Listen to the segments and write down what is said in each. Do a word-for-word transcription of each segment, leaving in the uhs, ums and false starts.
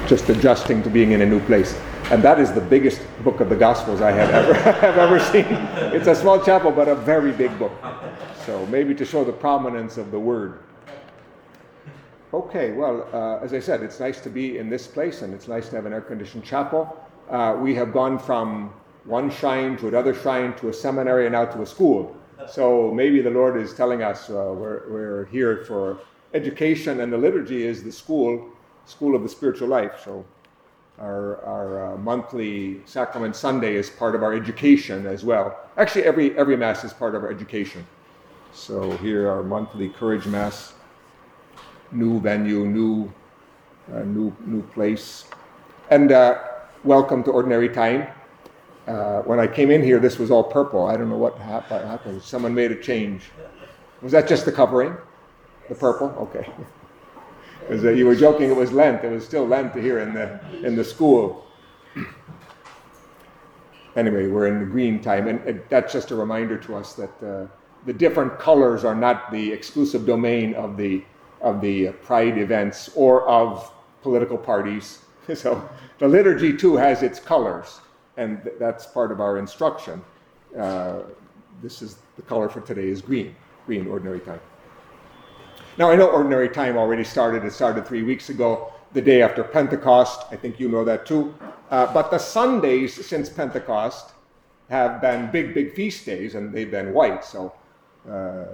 just adjusting to being in a new place. And that is the biggest book of the Gospels I have ever have ever seen. It's a small chapel, but a very big book. So maybe to show the prominence of the Word. Okay, well, uh, as I said, it's nice to be in this place, and it's nice to have an air-conditioned chapel. Uh, we have gone from one shrine to another shrine to a seminary and now to a school. So maybe the Lord is telling us uh, we're, we're here for education, and the liturgy is the school, school of the spiritual life. So our, our uh, monthly Sacrament Sunday is part of our education as well. Actually, every, every Mass is part of our education. So here our monthly Courage Mass, new venue, new, uh, new, new place. And uh, welcome to Ordinary Time. Uh, when I came in here, this was all purple. I don't know what hap- happened. Someone made a change. Was that just the covering? The purple? Okay. Because uh, you were joking it was Lent. It was still Lent here in the in the school. Anyway, we're in the green time, and, and that's just a reminder to us that uh, the different colors are not the exclusive domain of the of the Pride events or of political parties. So the liturgy too has its colors. And th- that's part of our instruction. Uh, this is the color for today is green, green Ordinary Time. Now I know Ordinary Time already started. It started three weeks ago, the day after Pentecost. I think you know that too. Uh, but the Sundays since Pentecost have been big, big feast days, and they've been white. So uh,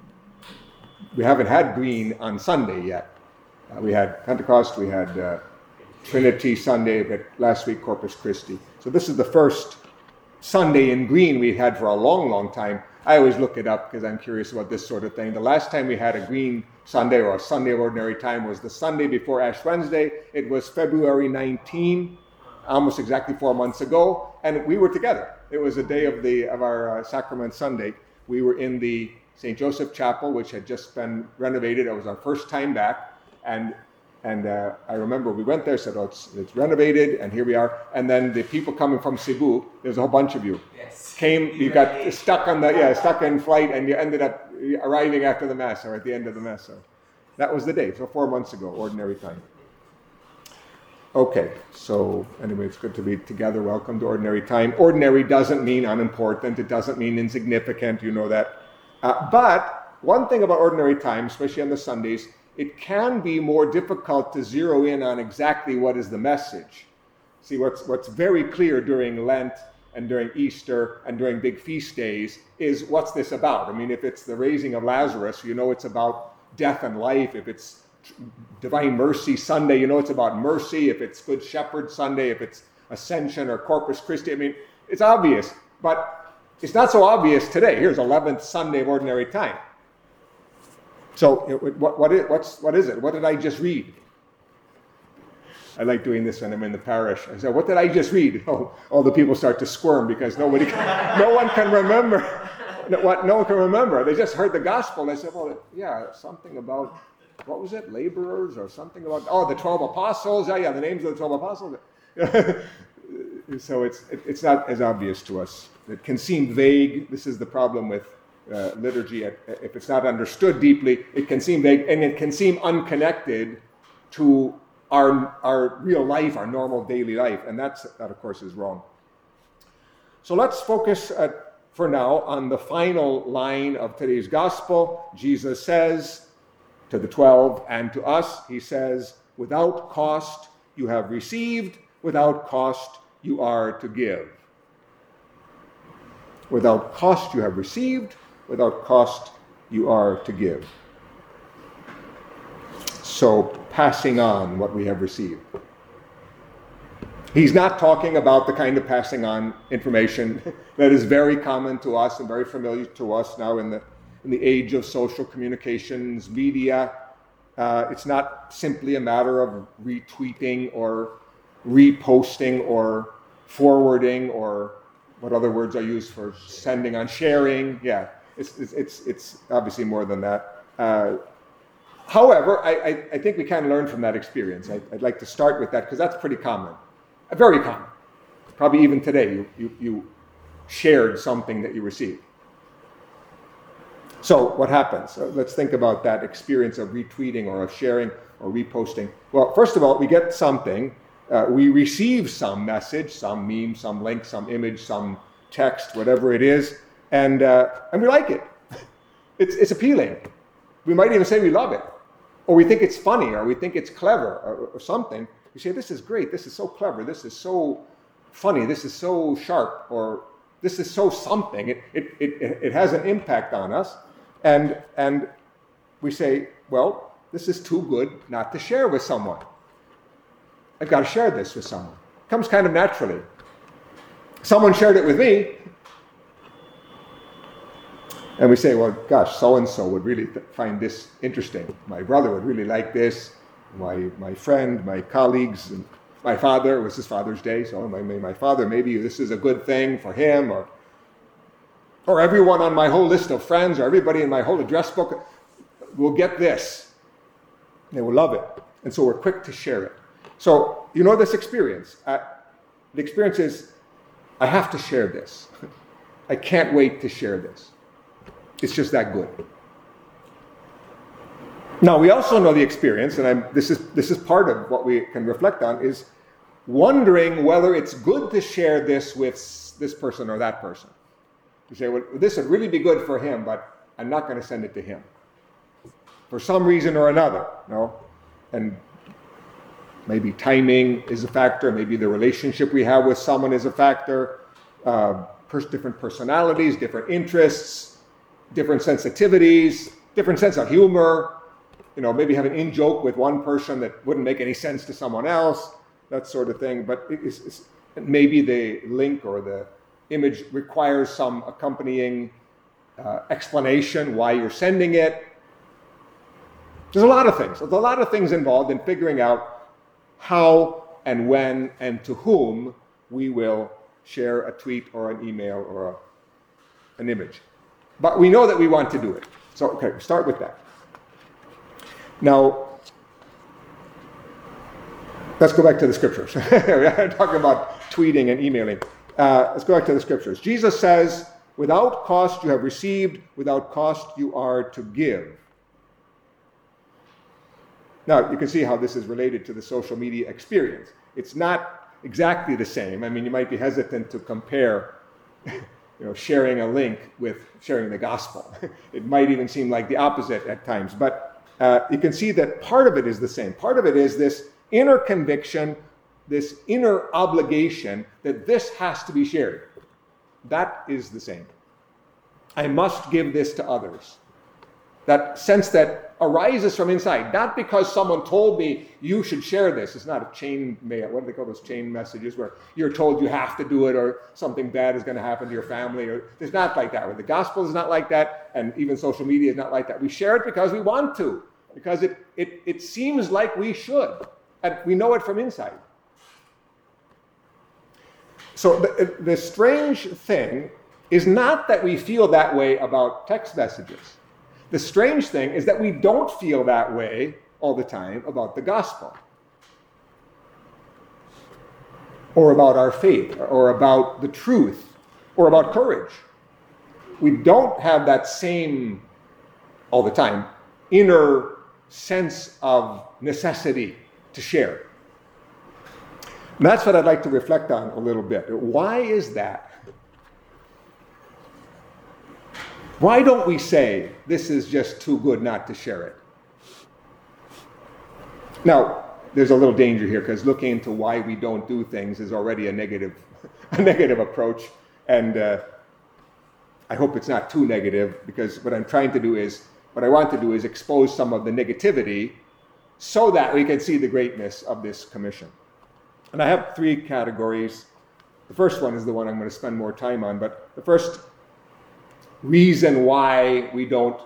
we haven't had green on Sunday yet. Uh, we had Pentecost, we had uh, Trinity Sunday, but last week Corpus Christi. So this is the first Sunday in green we've had for a long, long time. I always look it up because I'm curious about this sort of thing. The last time we had a green Sunday or a Sunday of Ordinary Time was the Sunday before Ash Wednesday. It was February nineteenth, almost exactly four months ago, and we were together. It was the day of the of our uh, Sacrament Sunday. We were in the Saint Joseph Chapel, which had just been renovated. It was our first time back, and And uh, I remember we went there, said, oh, it's, it's renovated, and here we are. And then the people coming from Cebu, there's a whole bunch of you, yes. came, you got stuck on the, yeah, stuck in flight, and you ended up arriving after the Mass, or at the end of the Mass. So that was the day, so four months ago, Ordinary Time. Okay, so anyway, it's good to be together. Welcome to Ordinary Time. Ordinary doesn't mean unimportant. It doesn't mean insignificant, you know that. Uh, but one thing about Ordinary Time, especially on the Sundays, it can be more difficult to zero in on exactly what is the message. See, what's what's very clear during Lent and during Easter and during big feast days is what's this about? I mean, if it's the raising of Lazarus, you know it's about death and life. If it's Divine Mercy Sunday, you know it's about mercy. If it's Good Shepherd Sunday, if it's Ascension or Corpus Christi, I mean, it's obvious. But it's not so obvious today. Here's eleventh Sunday of Ordinary Time. So it, what, what, is, what's, what is it? What did I just read? I like doing this when I'm in the parish. I say, what did I just read? Oh, all the people start to squirm because nobody, can, no one can remember. No, what, no one can remember. They just heard the gospel. They said, well, yeah, something about, what was it? Laborers or something about, oh, the twelve apostles. Yeah, yeah, the names of the twelve apostles. So it's, it, it's not as obvious to us. It can seem vague. This is the problem with Uh, liturgy. If it's not understood deeply, it can seem vague, and it can seem unconnected to our our real life, our normal daily life, and that's that of course is wrong. So let's focus uh, for now on the final line of today's gospel. Jesus says to the twelve and to us, he says, without cost you have received, without cost you are to give. Without cost you have received, without cost you are to give. So, passing on what we have received. He's not talking about the kind of passing on information that is very common to us and very familiar to us now in the in the age of social communications, media. Uh, it's not simply a matter of retweeting or reposting or forwarding or what other words are used for sending on, sharing. Yeah. It's, it's, it's, it's obviously more than that. Uh, however, I, I, I think we can learn from that experience. I, I'd like to start with that because that's pretty common, uh, very common. Probably even today, you, you, you shared something that you received. So what happens? Uh, let's think about that experience of retweeting or of sharing or reposting. Well, first of all, we get something Uh, we receive some message, some meme, some link, some image, some text, whatever it is, and uh, and we like it. It's it's appealing. We might even say we love it, or we think it's funny, or we think it's clever, or, or something. We say, this is great, this is so clever, this is so funny, this is so sharp, or this is so something. It it it, it has an impact on us, and and we say, well, this is too good not to share with someone. I've got to share this with someone. It comes kind of naturally. Someone shared it with me, and we say, well, gosh, so-and-so would really th- find this interesting. My brother would really like this. My my friend, my colleagues, and my father, it was his Father's Day, so my, my father, maybe this is a good thing for him, or, or everyone on my whole list of friends, or everybody in my whole address book will get this. They will love it. And so we're quick to share it. So, you know this experience. Uh, the experience is, I have to share this. I can't wait to share this. It's just that good. Now, we also know the experience, and I'm, this is this is part of what we can reflect on, is wondering whether it's good to share this with this person or that person. You say, well, this would really be good for him, but I'm not going to send it to him. For some reason or another, no? And maybe timing is a factor, maybe the relationship we have with someone is a factor, uh, pers- different personalities, different interests, different sensitivities, different sense of humor. You know, maybe have an in-joke with one person that wouldn't make any sense to someone else, that sort of thing. But it's, it's, maybe the link or the image requires some accompanying uh, explanation why you're sending it. There's a lot of things. There's a lot of things involved in figuring out how and when and to whom we will share a tweet or an email or a, an image. But we know that we want to do it. So, okay, start with that. Now, let's go back to the scriptures. We're talking about tweeting and emailing. Uh, let's go back to the scriptures. Jesus says, without cost you have received, without cost you are to give. Now, you can see how this is related to the social media experience. It's not exactly the same. I mean, you might be hesitant to compare you know, sharing a link with sharing the gospel. It might even seem like the opposite at times. But uh, you can see that part of it is the same. Part of it is this inner conviction, this inner obligation that this has to be shared. That is the same. I must give this to others. That sense that arises from inside, not because someone told me you should share this. It's not a chain mail. What do they call those chain messages where you're told you have to do it or something bad is going to happen to your family? Or it's not like that. The gospel is not like that, and even social media is not like that. We share it because we want to, because it it, it seems like we should, and we know it from inside. So the, the strange thing is not that we feel that way about text messages. The strange thing is that we don't feel that way all the time about the gospel, or about our faith, or about the truth, or about courage. We don't have that same, all the time, inner sense of necessity to share. And that's what I'd like to reflect on a little bit. Why is that? Why don't we say, this is just too good not to share it? Now, there's a little danger here, because looking into why we don't do things is already a negative, a negative approach. And uh, I hope it's not too negative, because what I'm trying to do is, what I want to do is expose some of the negativity so that we can see the greatness of this commission. And I have three categories. The first one is the one I'm going to spend more time on, but the first reason why we don't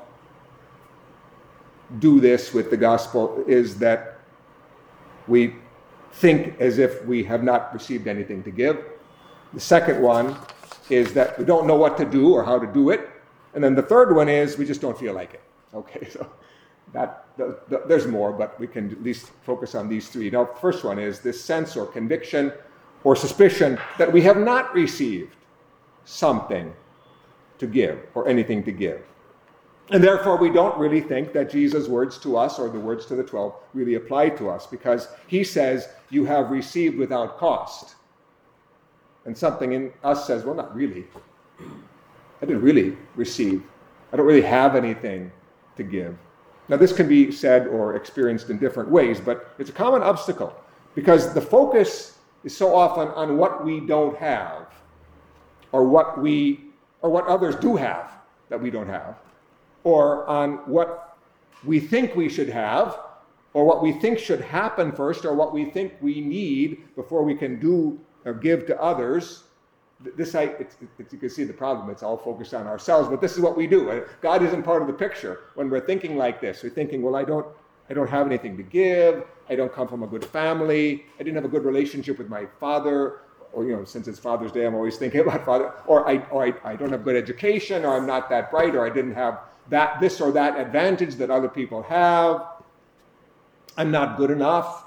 do this with the gospel is that we think as if we have not received anything to give. The second one is that we don't know what to do or how to do it. And then the third one is we just don't feel like it. Okay, so that the, the, there's more, but we can at least focus on these three. Now, the first one is this sense or conviction or suspicion that we have not received something to give or anything to give. And therefore, we don't really think that Jesus' words to us or the words to the twelve really apply to us, because he says, you have received without cost. And something in us says, well, not really. I didn't really receive. I don't really have anything to give. Now, this can be said or experienced in different ways, but it's a common obstacle because the focus is so often on what we don't have, or what we or what others do have that we don't have, or on what we think we should have, or what we think should happen first, or what we think we need before we can do or give to others. This, I, it's, it's, you can see the problem. It's all focused on ourselves, but this is what we do. God isn't part of the picture when we're thinking like this. We're thinking, well, I don't, I don't have anything to give. I don't come from a good family. I didn't have a good relationship with my father. Or, you know, since it's Father's Day, I'm always thinking about father. Or I, or I, I don't have good education, or I'm not that bright, or I didn't have that, this or that advantage that other people have. I'm not good enough.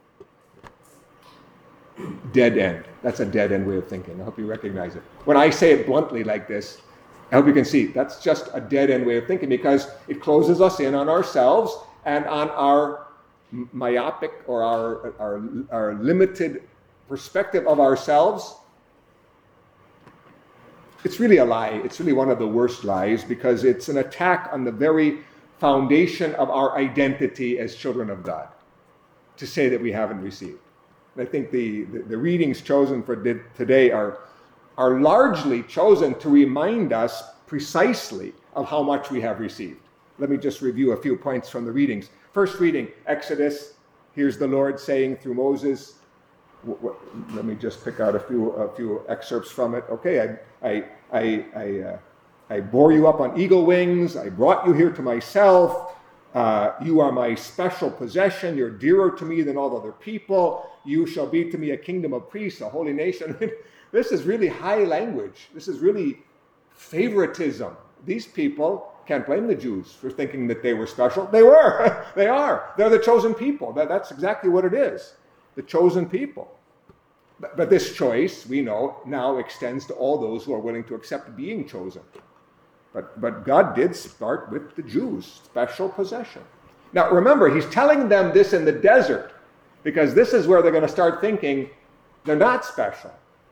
Dead end. That's a dead end way of thinking. I hope you recognize it. When I say it bluntly like this, I hope you can see that's just a dead end way of thinking, because it closes us in on ourselves and on our myopic or our, our, our limited perspective of ourselves. It's really a lie. It's really one of the worst lies, because it's an attack on the very foundation of our identity as children of God, to say that we haven't received. And I think the, the, the readings chosen for today are, are largely chosen to remind us precisely of how much we have received. Let me just review a few points from the readings. First reading, Exodus. Here's the Lord saying through Moses. W- w- let me just pick out a few a few excerpts from it. Okay, I I I I, uh, I bore you up on eagle wings. I brought you here to myself. Uh, you are my special possession. You're dearer to me than all other people. You shall be to me a kingdom of priests, a holy nation. This is really high language. This is really favoritism. These people, can't blame the Jews for thinking that they were special. They were. They are. They're the chosen people. That, that's exactly what it is. The chosen people. But, but this choice, we know, now extends to all those who are willing to accept being chosen. But, but God did start with the Jews, special possession. Now remember, he's telling them this in the desert, because this is where they're going to start thinking they're not special.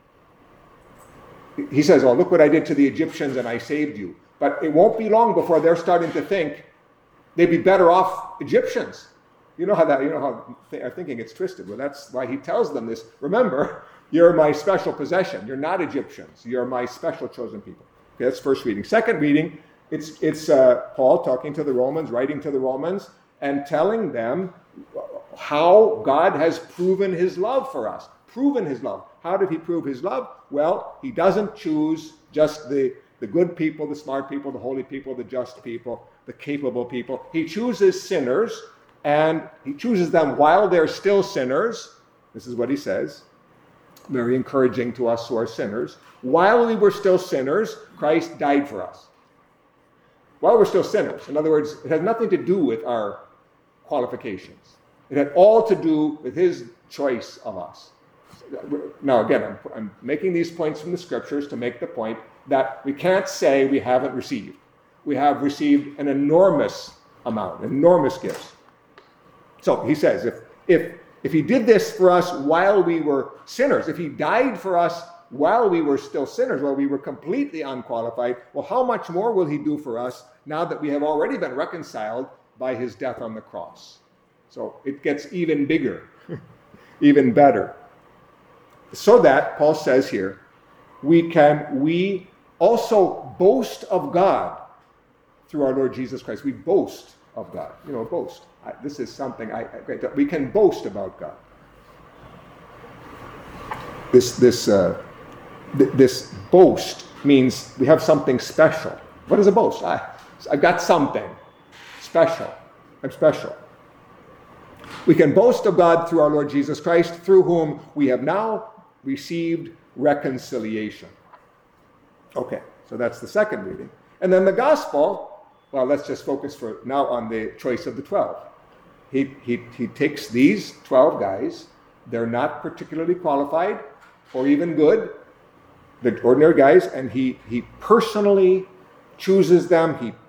He says, oh, look what I did to the Egyptians and I saved you. But it won't be long before they're starting to think they'd be better off Egyptians. You know how that, you know how th- are thinking it's twisted. Well, that's why he tells them this. Remember, you're my special possession. You're not Egyptians. You're my special chosen people. Okay, that's first reading. Second reading, it's it's uh, Paul talking to the Romans, writing to the Romans, and telling them how God has proven his love for us. Proven his love. How did he prove his love? Well, he doesn't choose just the, the good people, the smart people, the holy people, the just people, the capable people. He chooses sinners, and he chooses them while they're still sinners. This is what he says. Very encouraging to us who are sinners. While we were still sinners, Christ died for us. While we're still sinners. In other words, it has nothing to do with our qualifications. It had all to do with his choice of us. Now, again, I'm, I'm making these points from the scriptures to make the point that we can't say we haven't received. We have received an enormous amount, enormous gifts. So he says, if if if he did this for us while we were sinners, if he died for us while we were still sinners, while we were completely unqualified, well, how much more will he do for us now that we have already been reconciled by his death on the cross? So it gets even bigger, even better. So that, Paul says here, we can, we also boast of God through our Lord Jesus Christ. We boast of God. You know, boast. I, this is something I, I, we can boast about God. This, this, uh, th- this boast means we have something special. What is a boast? I, I've got something special. I'm special. We can boast of God through our Lord Jesus Christ, through whom we have now received reconciliation. Okay, so that's the second reading. And then the gospel, well, let's just focus for now on the choice of the twelve. He, he, he takes these twelve guys. They're not particularly qualified or even good, the ordinary guys, and he, he personally chooses them. He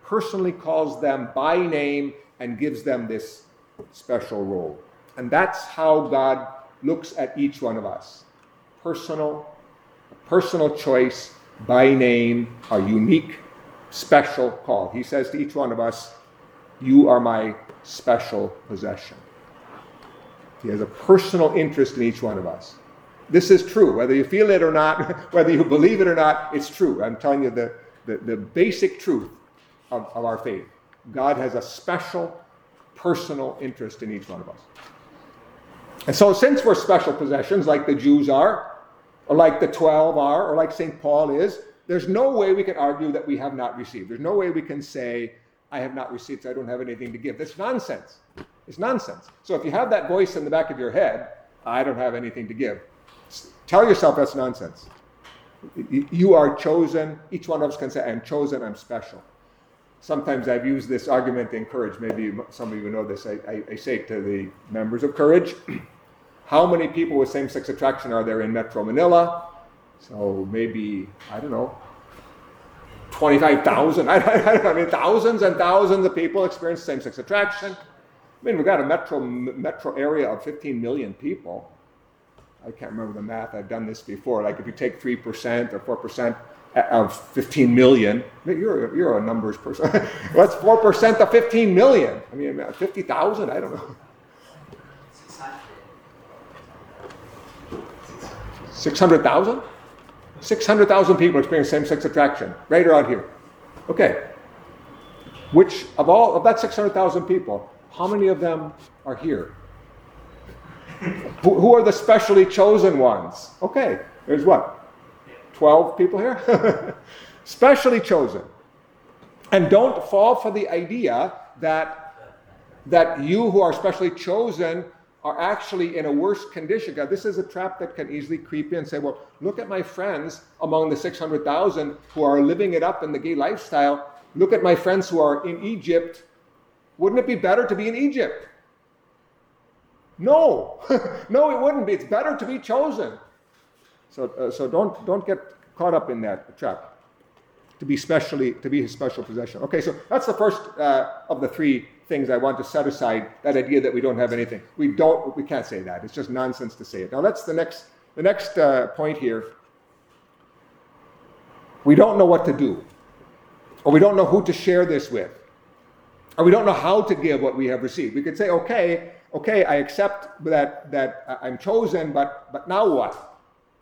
personally calls them by name and gives them this special role. And that's how God looks at each one of us. Personal, personal choice by name, a unique, special call. He says to each one of us, you are my special possession. He has a personal interest in each one of us. This is true, whether you feel it or not, whether you believe it or not, it's true. I'm telling you the, the, the basic truth of, of our faith. God has a special, personal interest in each one of us. And so since we're special possessions, like the Jews are, or like the twelve are, or like Saint Paul is, there's no way we can argue that we have not received. There's no way we can say, I have not received, so I don't have anything to give. That's nonsense. It's nonsense. So if you have that voice in the back of your head, I don't have anything to give, tell yourself that's nonsense. You are chosen. Each one of us can say, I'm chosen, I'm special. Sometimes I've used this argument in Courage. Maybe some of you know this. I, I, I say to the members of Courage, how many people with same-sex attraction are there in Metro Manila? So maybe, I don't know, twenty-five thousand. I, I, I mean, thousands and thousands of people experience same-sex attraction. I mean, we've got a metro metro area of fifteen million people. I can't remember the math. I've done this before. Like if you take three percent or four percent of fifteen million, you're, you're a numbers person. What's four percent of fifteen million? I mean, fifty thousand? I don't know. six hundred thousand? six hundred thousand people experience same-sex attraction, right around here. Okay. Which, of all, of that six hundred thousand people, how many of them are here? who, who are the specially chosen ones? Okay, there's what? twelve people here? Specially chosen. And don't fall for the idea that, that you who are specially chosen are actually in a worse condition. God, this is a trap that can easily creep in and say, well, look at my friends among the six hundred thousand who are living it up in the gay lifestyle. Look at my friends who are in Egypt. Wouldn't it be better to be in Egypt? No. No, it wouldn't be. It's better to be chosen. So, uh, so don't don't get caught up in that trap. To be specially, to be his special possession. Okay, so that's the first uh, of the three things I want to set aside, that idea that we don't have anything. We don't, we can't say that. It's just nonsense to say it. Now that's the next, the next uh, point here. We don't know what to do. Or we don't know who to share this with. Or we don't know how to give what we have received. We could say, okay, okay, I accept that, that I'm chosen, but, but now what?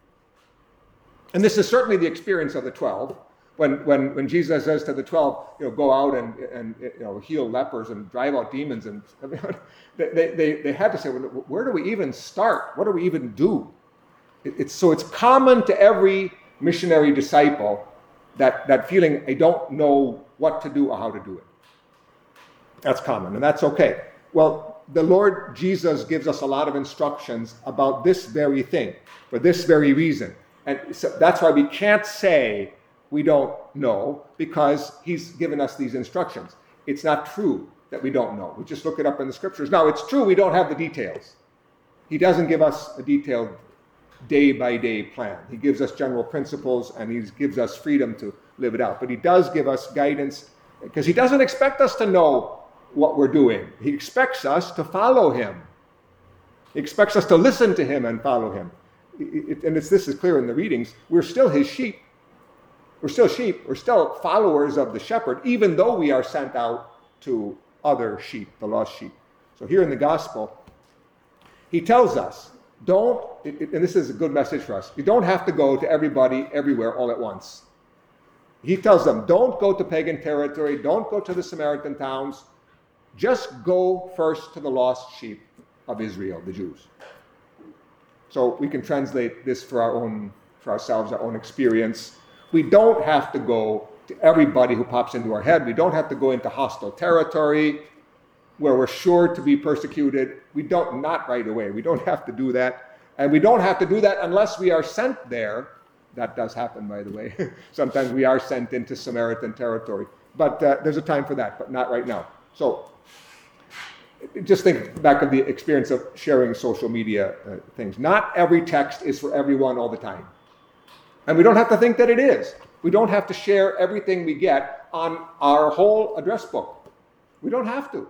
And this is certainly the experience of the twelve. When, when, when Jesus says to the twelve, you know, go out and, and you know, heal lepers and drive out demons, and they, they, they had to say, well, where do we even start? What do we even do? It, it's, so it's common to every missionary disciple that, that feeling, I don't know what to do or how to do it. That's common, and that's okay. Well, the Lord Jesus gives us a lot of instructions about this very thing, for this very reason. And so that's why we can't say, we don't know, because he's given us these instructions. It's not true that we don't know. We just look it up in the scriptures. Now, it's true we don't have the details. He doesn't give us a detailed day-by-day plan. He gives us general principles, and he gives us freedom to live it out. But he does give us guidance, because he doesn't expect us to know what we're doing. He expects us to follow him. He expects us to listen to him and follow him. It, and it's, this is clear in the readings. We're still his sheep. We're still sheep. We're still followers of the shepherd, even though we are sent out to other sheep, the lost sheep. So here in the gospel, he tells us, don't, and this is a good message for us, you don't have to go to everybody everywhere all at once. He tells them, don't go to pagan territory, don't go to the Samaritan towns, just go first to the lost sheep of Israel, the Jews. So we can translate this for our own, for ourselves, our own experience. We don't have to go to everybody who pops into our head. We don't have to go into hostile territory where we're sure to be persecuted. We don't, not right away. We don't have to do that. And we don't have to do that unless we are sent there. That does happen, by the way. Sometimes we are sent into Samaritan territory. But uh, there's a time for that, but not right now. So just think back of the experience of sharing social media uh, things. Not every text is for everyone all the time. And we don't have to think that it is. We don't have to share everything we get on our whole address book. We don't have to.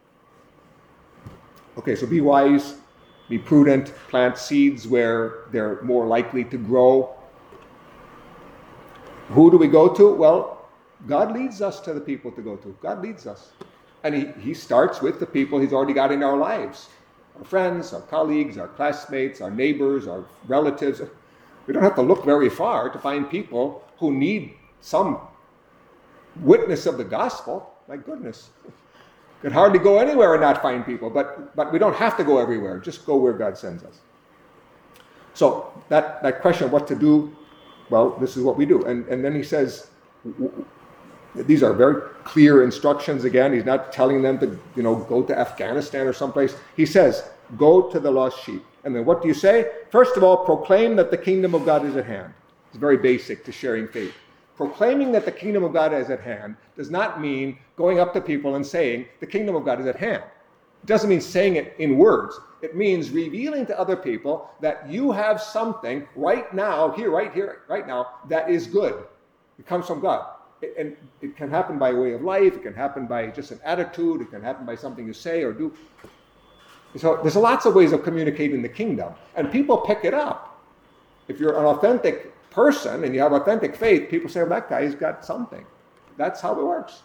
Okay, so be wise, be prudent, plant seeds where they're more likely to grow. Who do we go to? Well, God leads us to the people to go to. God leads us. And he, he starts with the people he's already got in our lives. Our friends, our colleagues, our classmates, our neighbors, our relatives. We don't have to look very far to find people who need some witness of the gospel. My goodness. Could hardly go anywhere and not find people, but but we don't have to go everywhere. Just go where God sends us. So that, that question of what to do, well, this is what we do. And, and then he says, these are very clear instructions again. He's not telling them to, you know, go to Afghanistan or someplace. He says, go to the lost sheep. And then what do you say? First of all, proclaim that the kingdom of God is at hand. It's very basic to sharing faith. Proclaiming that the kingdom of God is at hand does not mean going up to people and saying the kingdom of God is at hand. It doesn't mean saying it in words. It means revealing to other people that you have something right now, here, right here, right now, that is good. It comes from God. It, and it can happen by way of life. It can happen by just an attitude. It can happen by something you say or do. So there's lots of ways of communicating the kingdom. And people pick it up. If you're an authentic person and you have authentic faith, people say, well, that guy's got something. That's how it works.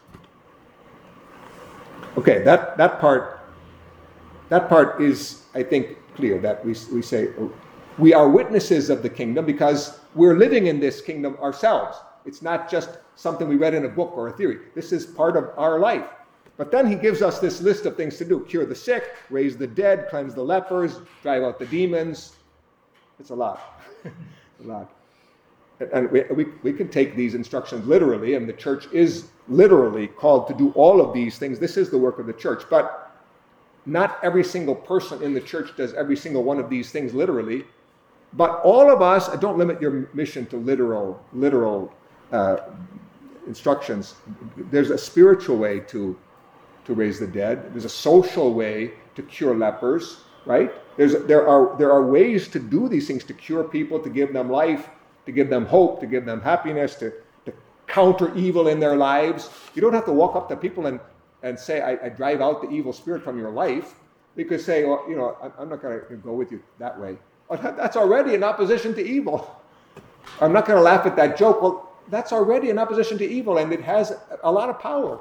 Okay, that, that part that part is, I think, clear, that we, we say we are witnesses of the kingdom because we're living in this kingdom ourselves. It's not just something we read in a book or a theory. This is part of our life. But then he gives us this list of things to do. Cure the sick, raise the dead, cleanse the lepers, drive out the demons. It's a lot. a lot. And we, we, we can take these instructions literally, and the church is literally called to do all of these things. This is the work of the church. But not every single person in the church does every single one of these things literally. But all of us, don't limit your mission to literal, literal uh, instructions. There's a spiritual way to, to raise the dead. There's a social way to cure lepers, right? There's, there are, there are ways to do these things, to cure people, to give them life, to give them hope, to give them happiness, to, to counter evil in their lives. You don't have to walk up to people and, and say, I, I drive out the evil spirit from your life. You could say, well, you know, I'm not going to go with you that way. Well, that's already in opposition to evil. I'm not going to laugh at that joke. Well, that's already in opposition to evil, and it has a lot of power.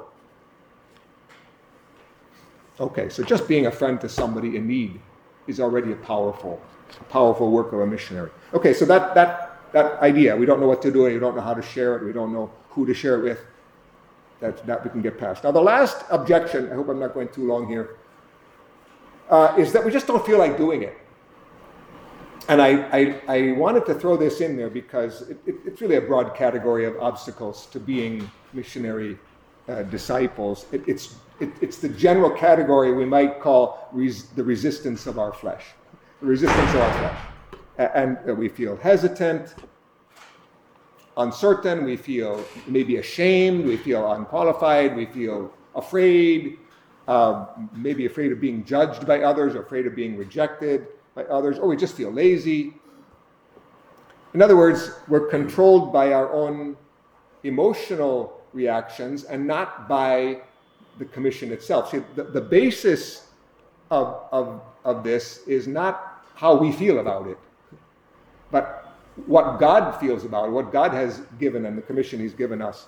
Okay, so just being a friend to somebody in need is already a powerful, powerful work of a missionary. Okay, so that that that idea, we don't know what to do, and we don't know how to share it, we don't know who to share it with, that, that we can get past. Now, the last objection, I hope I'm not going too long here, uh, is that we just don't feel like doing it. And I, I, I wanted to throw this in there because it, it, it's really a broad category of obstacles to being missionary uh, disciples. It, it's, it, it's the general category we might call res, the resistance of our flesh. The resistance of our flesh. And, and we feel hesitant, uncertain, we feel maybe ashamed, we feel unqualified, we feel afraid, uh, maybe afraid of being judged by others, or afraid of being rejected by others, or we just feel lazy. In other words, we're controlled by our own emotional reactions and not by the commission itself. See, the, the basis of, of, of this is not how we feel about it, but what God feels about it, what God has given and the commission he's given us.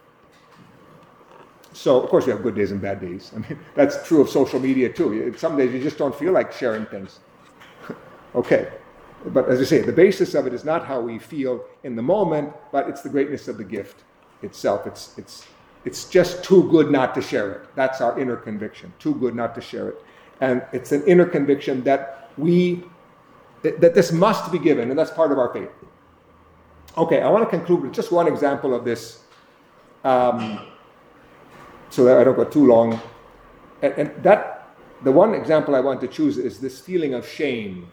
So, of course, we have good days and bad days. I mean, that's true of social media too. Some days you just don't feel like sharing things. Okay, but as I say, the basis of it is not how we feel in the moment, but it's the greatness of the gift itself. It's it's it's just too good not to share it. That's our inner conviction. Too good not to share it, and it's an inner conviction that we that, that this must be given, and that's part of our faith. Okay, I want to conclude with just one example of this, um, so that I don't go too long, and, and that the one example I want to choose is this feeling of shame.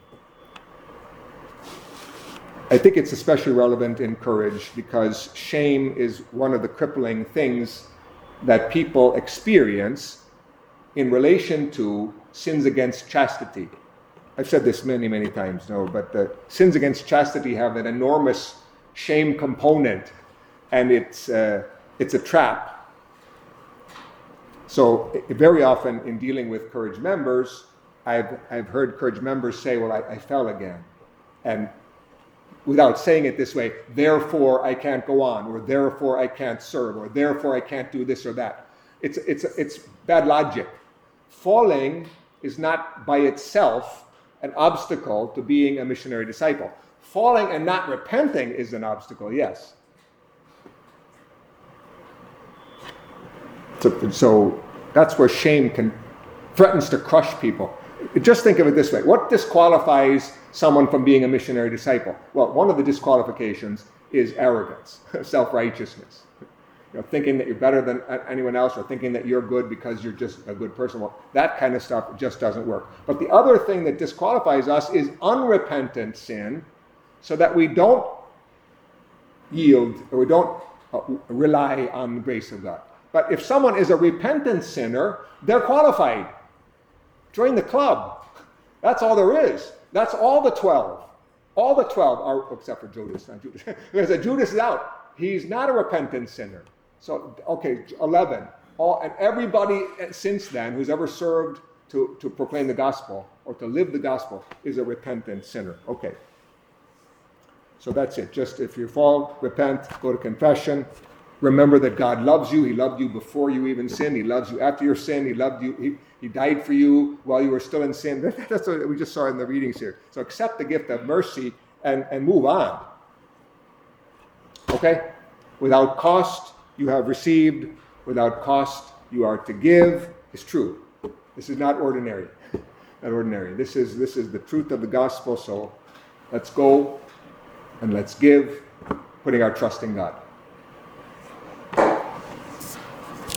I think it's especially relevant in courage because shame is one of the crippling things that people experience in relation to sins against chastity. I've said this many, many times, no, but the sins against chastity have an enormous shame component, and it's uh, it's a trap. So very often in dealing with courage members, I've, I've heard courage members say, well, I, I fell again. And without saying it this way, therefore I can't go on, or therefore I can't serve, or therefore I can't do this or that. It's, it's, it's bad logic. Falling is not by itself an obstacle to being a missionary disciple. Falling and not repenting is an obstacle, yes. So, so that's where shame can threatens to crush people. Just think of it this way. What disqualifies someone from being a missionary disciple? Well, one of the disqualifications is arrogance, self-righteousness. You know, thinking that you're better than anyone else, or thinking that you're good because you're just a good person. Well, that kind of stuff just doesn't work. But the other thing that disqualifies us is unrepentant sin, so that we don't yield, or we don't uh, rely on the grace of God. But if someone is a repentant sinner, they're qualified. Join the club. That's all there is. That's all the twelve. All the twelve are, except for Judas. Not Judas. Because Judas is out. He's not a repentant sinner. So, okay, eleven. All, and everybody since then who's ever served to, to proclaim the gospel or to live the gospel is a repentant sinner. Okay. So that's it. Just if you fall, repent, go to confession. Remember that God loves you. He loved you before you even sinned. He loves you after your sin. He loved you. He, he died for you while you were still in sin. That's what we just saw in the readings here. So accept the gift of mercy and, and move on. Okay? Without cost, you have received. Without cost, you are to give. It's true. This is not ordinary. Not ordinary. This is, this is the truth of the gospel. So let's go and let's give, putting our trust in God.